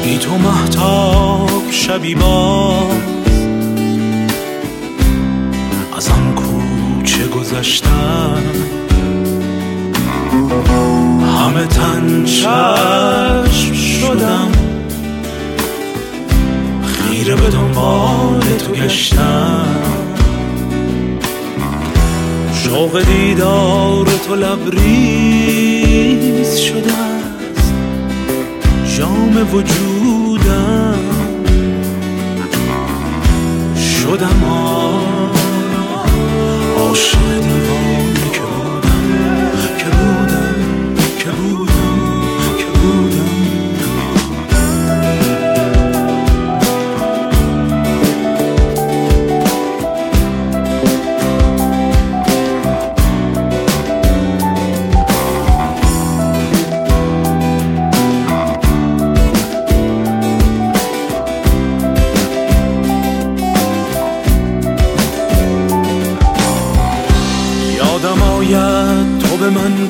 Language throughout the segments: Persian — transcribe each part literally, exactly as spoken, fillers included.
بی تو مهتاب شبی باز از آن کوچه گذشتم، همه تن چشم شدم، خیره به دنبال تو گشتم. شوق دیدار تو لبریز شده است جام وجودم، شدم عاشق دیوانه که بودم که بودم که بودم که بودم. یادم آید تو به من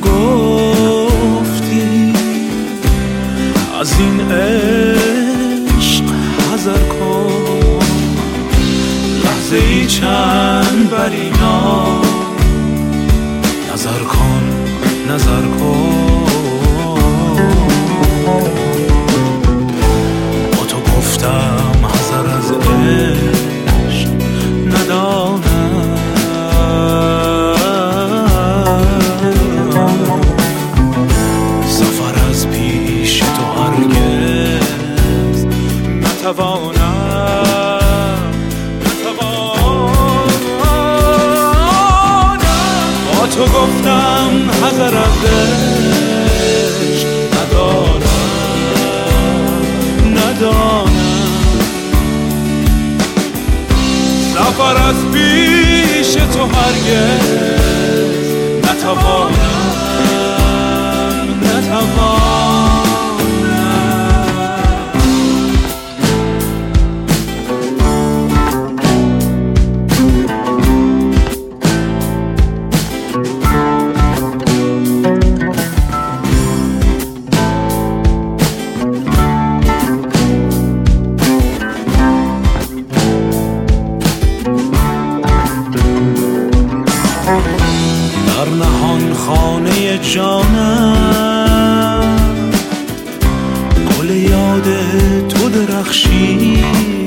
گفتی از این عشق حذر کن، لحظه ای چند بر اینا نظر کن نظر کن. با تو گفتم حذر از عشق ندانم، سفر از پیش تو هرگز نتوانم نتوانم. با تو گفتم حذر از عشق ندانم ندانم، سفر از پیش تو هرگز نتوانم نتوانم. در نهان خانه جانم گل یاد تو درخشید،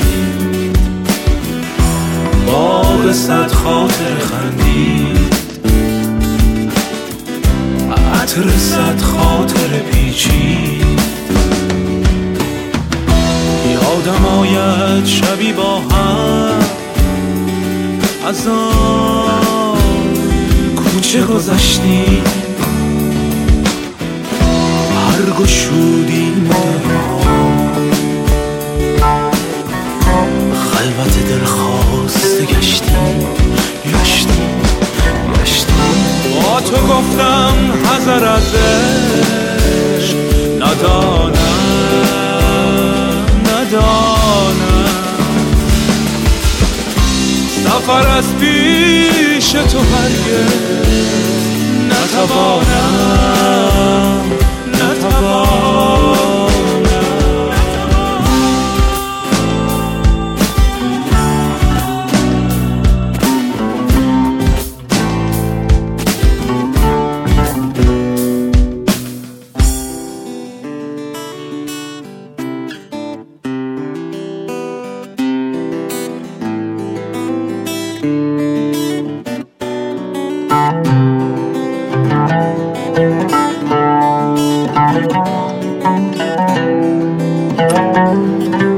باغ صد خاطر خندید، عطر صد خاطر پیچید. یادم آید شبی با هم از آن کوچه گذشتیم، هر گشودیم خلوت دلخواسته گشتیم گشتیم گشتیم. با تو گفتم حذر از عشق ندانم ندانم، سفر از پیش تو هرگز نتوانم نتوانم. Thank you.